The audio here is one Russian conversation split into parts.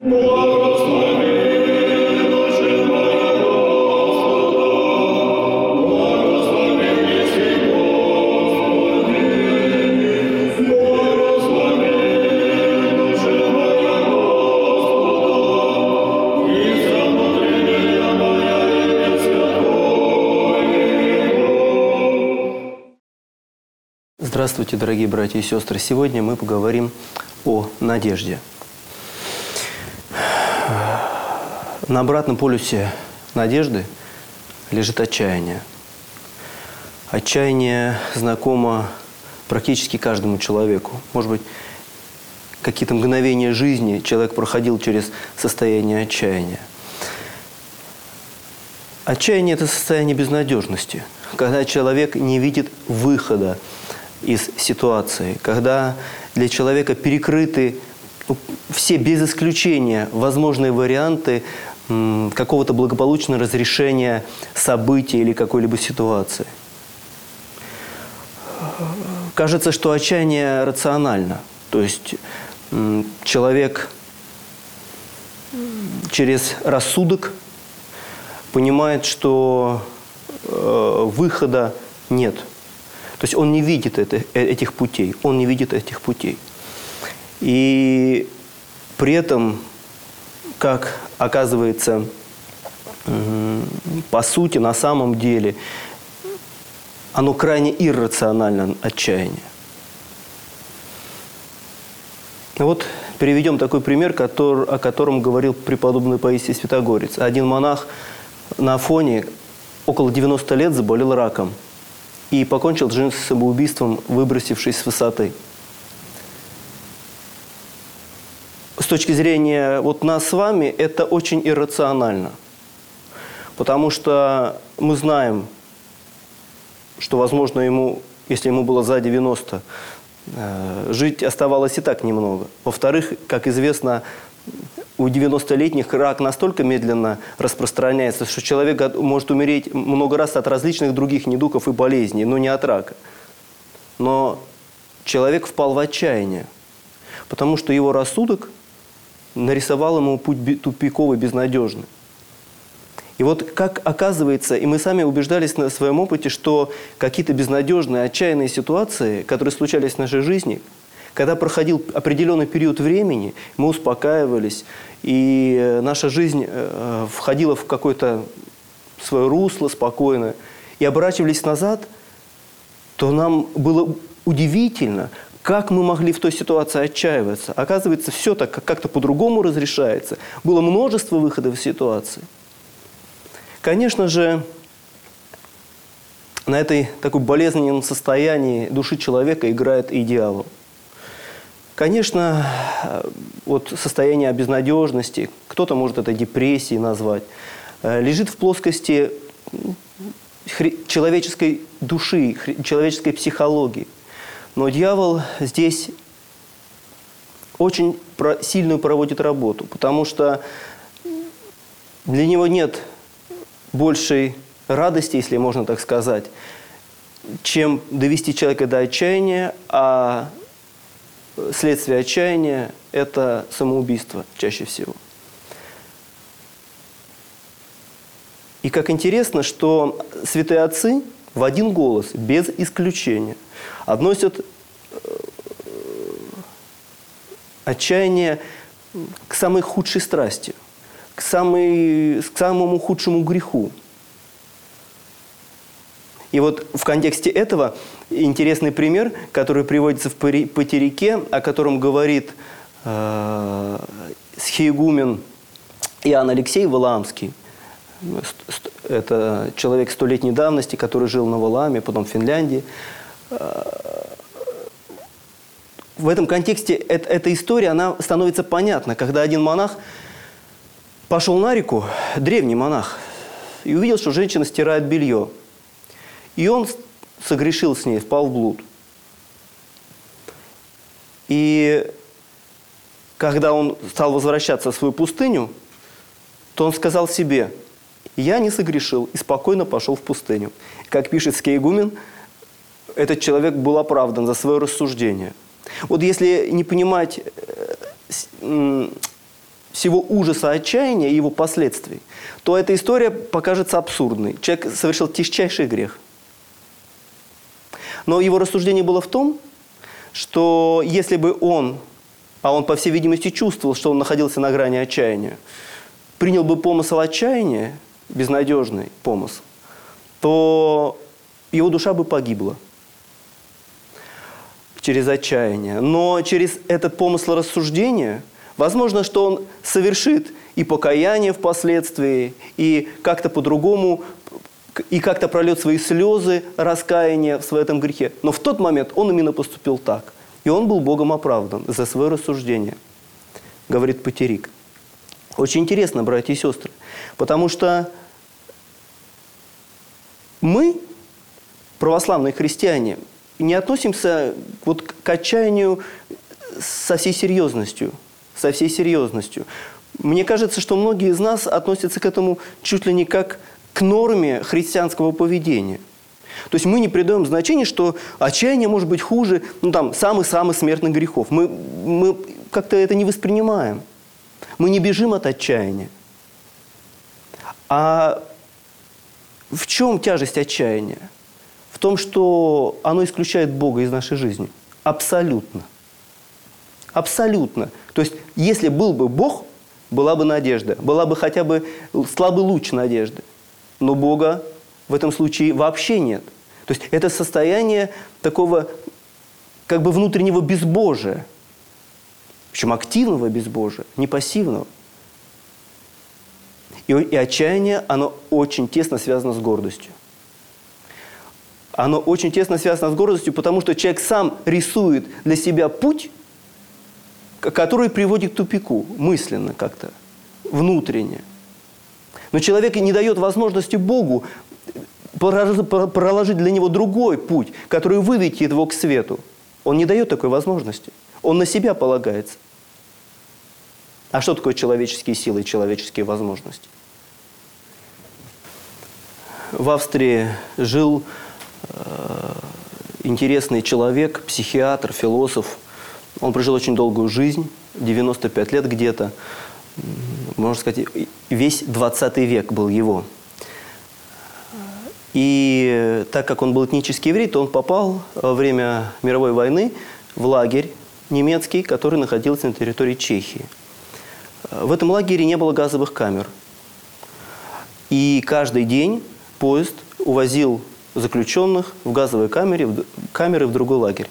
Здравствуйте, дорогие братья и сестры! Сегодня мы поговорим о надежде. На обратном полюсе надежды лежит отчаяние. Отчаяние знакомо практически каждому человеку. Может быть, какие-то мгновения жизни человек проходил через состояние отчаяния. Отчаяние – это состояние безнадежности, когда человек не видит выхода из ситуации, когда для человека перекрыты все без исключения возможные варианты какого-то благополучного разрешения событий или какой-либо ситуации. Кажется, что отчаяние рационально, то есть человек через рассудок понимает, что выхода нет. То есть он не видит этих путей, он не видит этих путей. И при этом, как оказывается, по сути, на самом деле, оно крайне иррационально, отчаяние. Вот приведем такой пример, о котором говорил преподобный Паисий Святогорец. Один монах на Афоне около 90 лет заболел раком и покончил жизнь самоубийством, выбросившись с высоты. С точки зрения вот нас с вами, это очень иррационально. Потому что мы знаем, что, возможно, ему, если ему было за 90, жить оставалось и так немного. Во-вторых, как известно, у 90-летних рак настолько медленно распространяется, что человек может умереть много раз от различных других недугов и болезней, но не от рака. Но человек впал в отчаяние, потому что его рассудок нарисовал ему путь тупиковый, безнадежный. И вот как оказывается, и мы сами убеждались на своем опыте, что какие-то безнадежные, отчаянные ситуации, которые случались в нашей жизни, когда проходил определенный период времени, мы успокаивались, и наша жизнь входила в какое-то свое русло спокойное, и оборачивались назад, то нам было удивительно, как мы могли в той ситуации отчаиваться. Оказывается, все так как-то по-другому разрешается. Было множество выходов из ситуации. Конечно же, на этой такой болезненном состоянии души человека играет и дьявол. Конечно, вот состояние безнадежности, кто-то может это депрессией назвать, лежит в плоскости человеческой души, человеческой психологии. Но дьявол здесь очень сильную проводит работу, потому что для него нет большей радости, если можно так сказать, чем довести человека до отчаяния, а следствие отчаяния – это самоубийство чаще всего. И как интересно, что святые отцы в один голос, без исключения, относят отчаяние к самой худшей страсти, к самому худшему греху. И вот в контексте этого интересный пример, который приводится в Патерике, о котором говорит схиегумен Иоанн Алексей Валаамский. Это человек 100-летней давности, который жил на Валааме, потом в Финляндии. В этом контексте эта история, она становится понятна, когда один монах пошел на реку, древний монах, и увидел, что женщина стирает белье. И он согрешил с ней, впал в блуд. И когда он стал возвращаться в свою пустыню, то он сказал себе: «Я не согрешил», и спокойно пошел в пустыню. Как пишет схиегумен, этот человек был оправдан за свое рассуждение. Вот если не понимать всего ужаса отчаяния и его последствий, то эта история покажется абсурдной. Человек совершил тяжчайший грех. Но его рассуждение было в том, что если бы он, а он, по всей видимости, чувствовал, что он находился на грани отчаяния, принял бы помысл отчаяния, безнадежный помысл, то его душа бы погибла через отчаяние. Но через этот помысл рассуждения, возможно, что он совершит и покаяние впоследствии, и как-то по-другому, и как-то прольет свои слезы раскаяния в этом грехе. Но в тот момент он именно поступил так. И он был Богом оправдан за свое рассуждение, говорит Патерик. Очень интересно, братья и сестры, потому что мы, православные христиане, не относимся вот к отчаянию со всей серьезностью. Со всей серьезностью. Мне кажется, что многие из нас относятся к этому чуть ли не как к норме христианского поведения. То есть мы не придаем значения, что отчаяние может быть хуже самых-самых смертных грехов. Мы как-то это не воспринимаем. Мы не бежим от отчаяния. А в чем тяжесть отчаяния? В том, что оно исключает Бога из нашей жизни. Абсолютно. Абсолютно. То есть, если был бы Бог, была бы надежда. Была бы хотя бы слабый луч надежды. Но Бога в этом случае вообще нет. То есть, это состояние такого как бы внутреннего безбожия. Причем активного безбожия, не пассивного. И отчаяние, оно очень тесно связано с гордостью. Оно очень тесно связано с гордостью, потому что человек сам рисует для себя путь, который приводит к тупику, мысленно как-то, внутренне. Но человек не дает возможности Богу проложить для него другой путь, который выведет его к свету. Он не дает такой возможности. Он на себя полагается. А что такое человеческие силы и человеческие возможности? В Австрии жил интересный человек, психиатр, философ. Он прожил очень долгую жизнь, 95 лет где-то. Можно сказать, весь 20 век был его. И так как он был этнический еврей, то он попал во время мировой войны в лагерь немецкий, который находился на территории Чехии. В этом лагере не было газовых камер. И каждый день поезд увозил заключенных в газовые камеры в другой лагерь.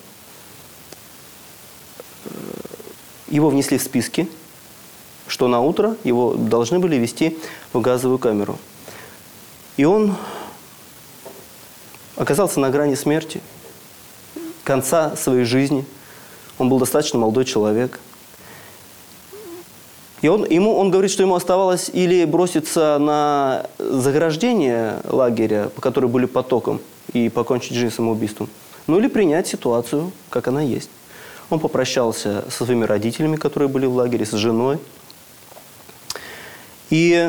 Его внесли в списки, что на утро его должны были везти в газовую камеру. И он оказался на грани смерти, конца своей жизни. Он был достаточно молодой человек. И он говорит, что ему оставалось или броситься на заграждение лагеря, по которой были потоком, и покончить жизнь самоубийством, ну или принять ситуацию, как она есть. Он попрощался со своими родителями, которые были в лагере, с женой. И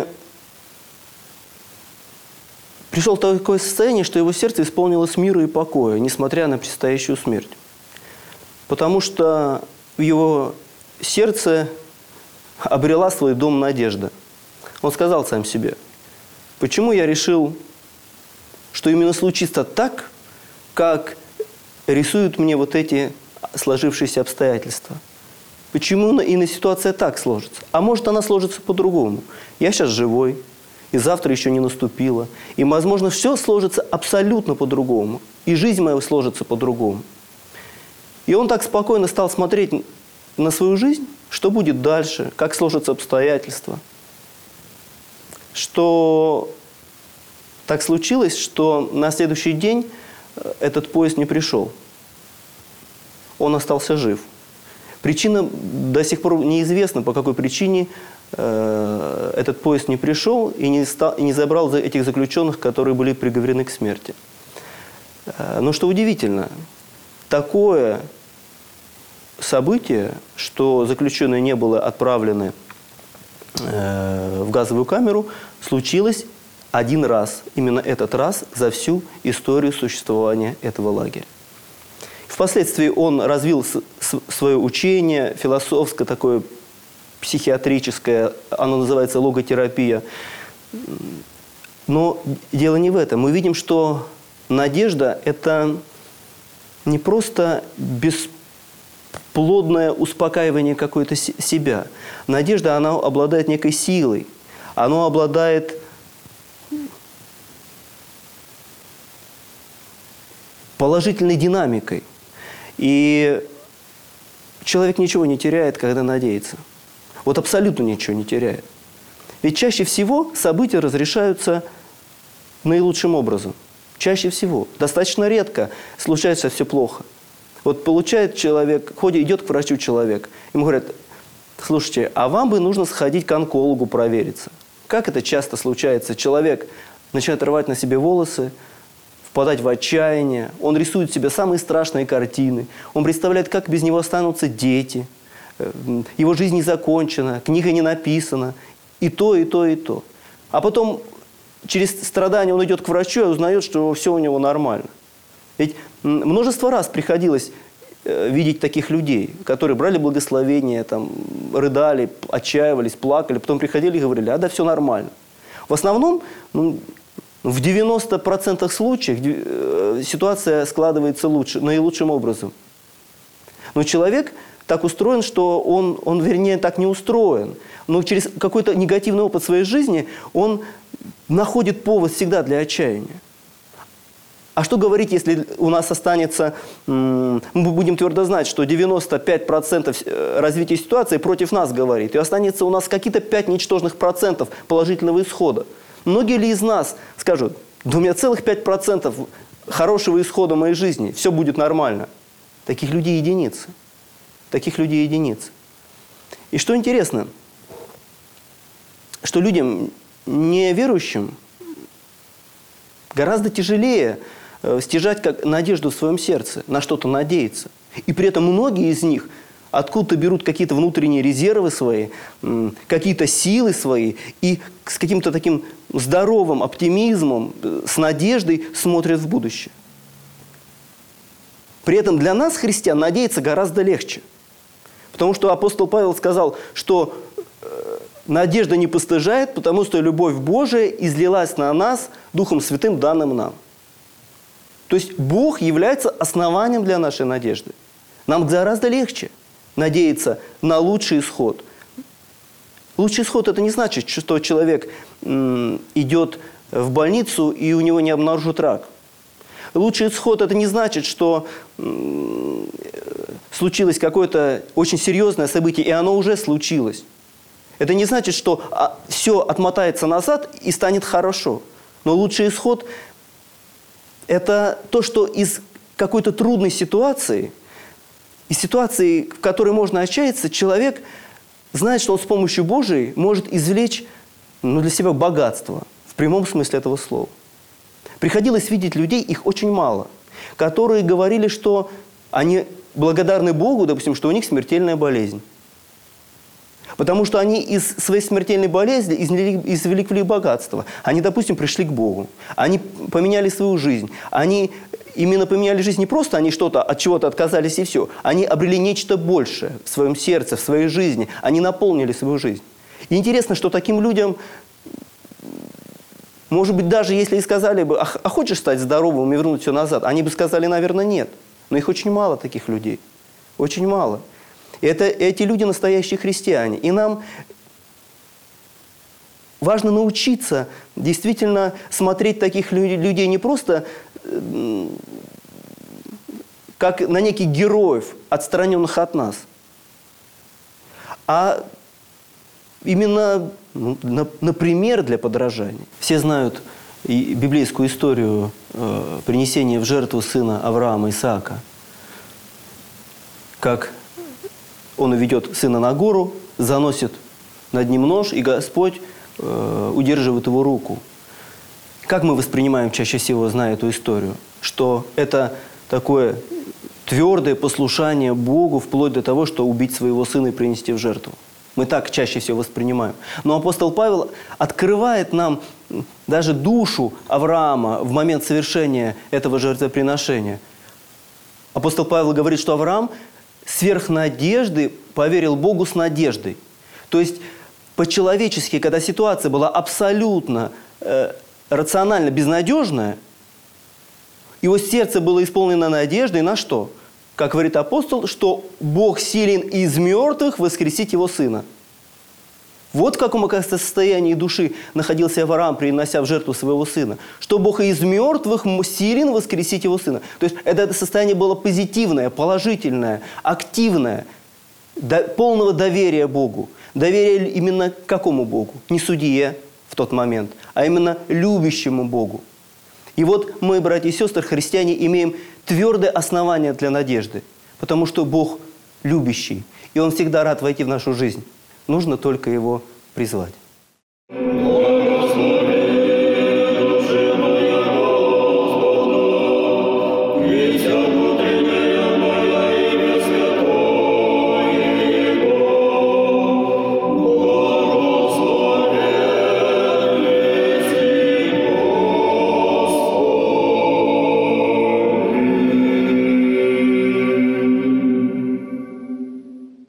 пришел в такое состояние, что его сердце исполнилось мира и покоя, несмотря на предстоящую смерть. Потому что в его сердце обрела свой дом надежда. Он сказал сам себе: почему я решил, что именно случится так, как рисуют мне вот эти сложившиеся обстоятельства? Почему и ситуация так сложится? А может, она сложится по-другому. Я сейчас живой, и завтра еще не наступило. И, возможно, все сложится абсолютно по-другому. И жизнь моя сложится по-другому. И он так спокойно стал смотреть на свою жизнь, что будет дальше, как сложатся обстоятельства. Что так случилось, что на следующий день этот поезд не пришел. Он остался жив. Причина до сих пор неизвестна, по какой причине этот поезд не пришел и не забрал этих заключенных, которые были приговорены к смерти. Но что удивительно, такое событие, что заключенные не были отправлены в газовую камеру, случилось один раз, именно этот раз за всю историю существования этого лагеря. Впоследствии он развил свое учение, философское, такое психиатрическое, оно называется логотерапия. Но дело не в этом. Мы видим, что надежда – это не просто бесплодное успокаивание какое-то себя. Надежда, она обладает некой силой. Она обладает положительной динамикой. И человек ничего не теряет, когда надеется. Вот абсолютно ничего не теряет. Ведь чаще всего события разрешаются наилучшим образом. Чаще всего. Достаточно редко случается все плохо. Вот получает человек, идет к врачу человек, ему говорят: слушайте, а вам бы нужно сходить к онкологу провериться. Как это часто случается? Человек начинает рвать на себе волосы, впадать в отчаяние, он рисует себе самые страшные картины, он представляет, как без него останутся дети, его жизнь не закончена, книга не написана, и то, и то, и то. А потом через страдания он идет к врачу и узнает, что все у него нормально. Ведь множество раз приходилось видеть таких людей, которые брали благословение, там, рыдали, отчаивались, плакали, потом приходили и говорили: а да, все нормально. В основном, в 90% случаев ситуация складывается наилучшим образом. Но человек так устроен, что он, вернее, так не устроен. Но через какой-то негативный опыт своей жизни он находит повод всегда для отчаяния. А что говорить, если у нас останется, мы будем твердо знать, что 95% развития ситуации против нас говорит, и останется у нас какие-то 5 ничтожных процентов положительного исхода. Многие ли из нас скажут: да у меня целых 5% хорошего исхода моей жизни, все будет нормально? Таких людей единицы. Таких людей единицы. И что интересно, что людям неверующим гораздо тяжелее стяжать как надежду в своем сердце, на что-то надеяться. И при этом многие из них откуда-то берут какие-то внутренние резервы свои, какие-то силы свои, и с каким-то таким здоровым оптимизмом, с надеждой смотрят в будущее. При этом для нас, христиан, надеяться гораздо легче. Потому что апостол Павел сказал, что надежда не постыжает, потому что любовь Божия излилась на нас Духом Святым, данным нам. То есть Бог является основанием для нашей надежды. Нам гораздо легче надеяться на лучший исход. Лучший исход – это не значит, что человек идет в больницу и у него не обнаружат рак. Лучший исход – это не значит, что случилось какое-то очень серьезное событие, и оно уже случилось. Это не значит, что все отмотается назад и станет хорошо. Но лучший исход – это то, что из какой-то трудной ситуации, из ситуации, в которой можно отчаяться, человек знает, что он с помощью Божией может извлечь для себя богатство, в прямом смысле этого слова. Приходилось видеть людей, их очень мало, которые говорили, что они благодарны Богу, допустим, что у них смертельная болезнь. Потому что они из своей смертельной болезни извлекли богатство. Они, допустим, пришли к Богу. Они поменяли свою жизнь. Они именно поменяли жизнь не просто, они от чего-то отказались и все. Они обрели нечто большее в своем сердце, в своей жизни. Они наполнили свою жизнь. И интересно, что таким людям, может быть, даже если и сказали бы: а хочешь стать здоровым и вернуть все назад? Они бы сказали, наверное, нет. Но их очень мало, таких людей. Очень мало. Эти люди настоящие христиане. И нам важно научиться действительно смотреть таких людей не просто как на неких героев, отстраненных от нас, а именно на пример для подражания. Все знают библейскую историю принесения в жертву сына Авраама, Исаака. Как он уведет сына на гору, заносит над ним нож, и Господь удерживает его руку. Как мы воспринимаем чаще всего, зная эту историю? Что это такое твердое послушание Богу, вплоть до того, что убить своего сына и принести в жертву. Мы так чаще всего воспринимаем. Но апостол Павел открывает нам даже душу Авраама в момент совершения этого жертвоприношения. Апостол Павел говорит, что Авраам сверх надежды поверил Богу с надеждой. То есть по-человечески, когда ситуация была абсолютно рационально безнадежная, его сердце было исполнено надеждой на что? Как говорит апостол, что Бог силен из мертвых воскресить его сына. Вот в каком, оказывается, состоянии души находился Авраам, принося в жертву своего сына. Что Бог из мертвых силен воскресить его сына. То есть это состояние было позитивное, положительное, активное, полного доверия Богу. Доверие именно к какому Богу? Не судье в тот момент, а именно любящему Богу. И вот мы, братья и сестры, христиане, имеем твердое основание для надежды, потому что Бог любящий, и Он всегда рад войти в нашу жизнь. Нужно только Его призвать.